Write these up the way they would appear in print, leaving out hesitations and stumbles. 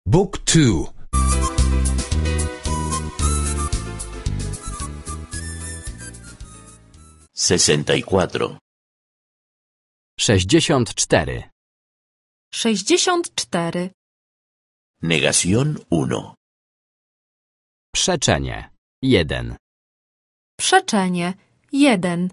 Book 2. 64. 64. 64. Negación 1. Przeczenie. 1. Przeczenie 1.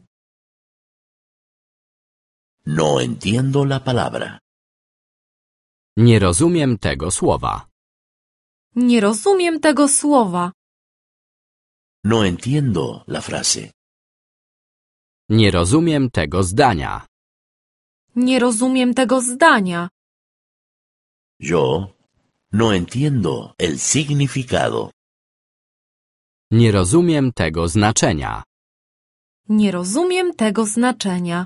No entiendo la palabra. Nie rozumiem tego słowa. Nie rozumiem tego słowa. No entiendo la frase. Nie rozumiem tego zdania. Nie rozumiem tego zdania. Yo no entiendo el significado. Nie rozumiem tego znaczenia. Nie rozumiem tego znaczenia.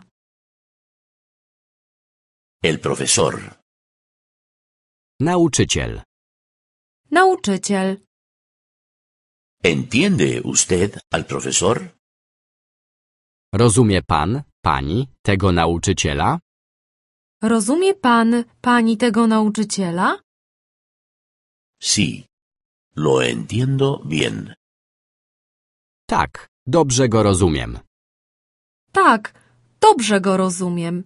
El profesor. Nauczyciel. Nauczyciel. ¿Entiende usted al profesor? Rozumie pan, pani tego nauczyciela? Rozumie pan, pani tego nauczyciela? Sí, lo entiendo bien. Tak, dobrze go rozumiem. Tak, dobrze go rozumiem.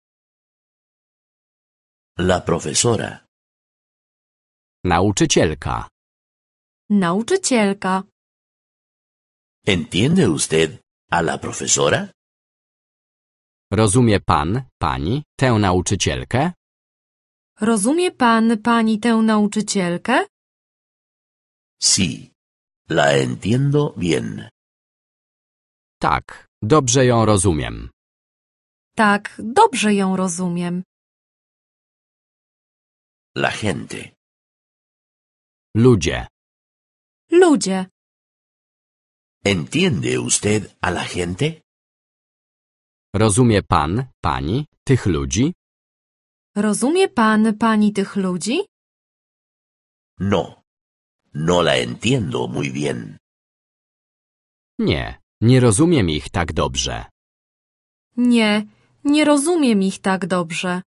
La profesora. Nauczycielka. Nauczycielka. ¿Entiende usted a la profesora? Rozumie pan, pani tę nauczycielkę? Rozumie pan, pani tę nauczycielkę? Sí, la entiendo bien. Tak, dobrze ją rozumiem. Tak, dobrze ją rozumiem. La gente. Ludzie. Ludzie. ¿Entiende usted a la gente? Rozumie pan, pani tych ludzi? Rozumie pan, pani tych ludzi? No, no la entiendo muy bien. Nie, nie rozumiem ich tak dobrze. Nie, nie rozumiem ich tak dobrze.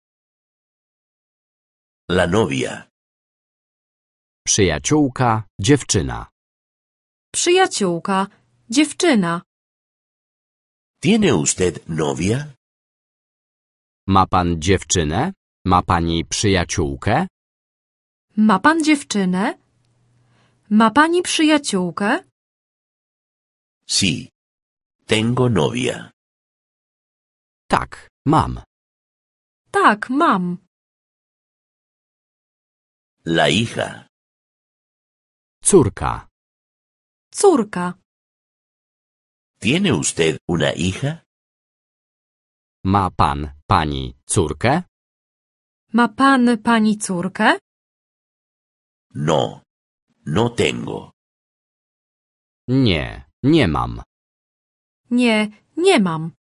La novia. Przyjaciółka, dziewczyna. Przyjaciółka, dziewczyna. ¿Tiene usted novia? Ma pan dziewczynę? Ma pani przyjaciółkę? Ma pan dziewczynę? Ma pani przyjaciółkę? Sí, tengo novia. Tak, mam. Tak, mam. La hija. Córka. Córka. ¿Tiene usted una hija? Ma pan, pani córkę? Ma pan, pani córkę? No, no tengo. Nie, nie mam. Nie, nie mam.